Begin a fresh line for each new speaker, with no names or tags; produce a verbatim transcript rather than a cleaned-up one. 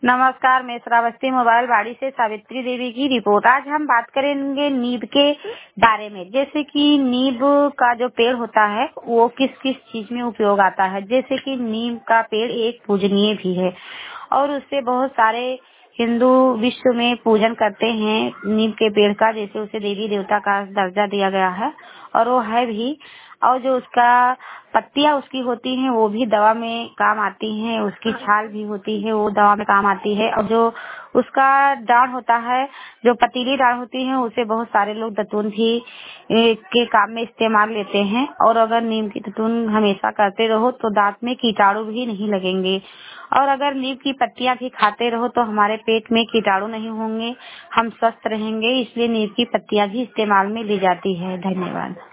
नमस्कार, मैं श्रावस्ती मोबाइल बाड़ी से सावित्री देवी की रिपोर्ट। आज हम बात करेंगे नीम के बारे में। जैसे कि नीम का जो पेड़ होता है वो किस किस चीज में उपयोग आता है। जैसे कि नीम का पेड़ एक पूजनीय भी है और उससे बहुत सारे हिंदू विश्व में पूजन करते हैं नीम के पेड़ का। जैसे उसे देवी देवता का दर्जा दिया गया है और वो है भी। और जो उसका पत्तियां उसकी होती हैं वो भी दवा में काम आती हैं। उसकी छाल भी होती है वो दवा में काम आती है। और जो उसका डांड होता है, जो पतीली डांड होती है, उसे बहुत सारे लोग दतून भी ए, के काम में इस्तेमाल लेते हैं। और अगर नीम की दतून हमेशा करते रहो तो दांत में कीटाणु भी नहीं लगेंगे। और अगर नीम की पत्तियां भी खाते रहो तो हमारे पेट में कीटाणु नहीं होंगे, हम स्वस्थ रहेंगे। इसलिए नीम की पत्तियां भी इस्तेमाल में ली जाती है। धन्यवाद।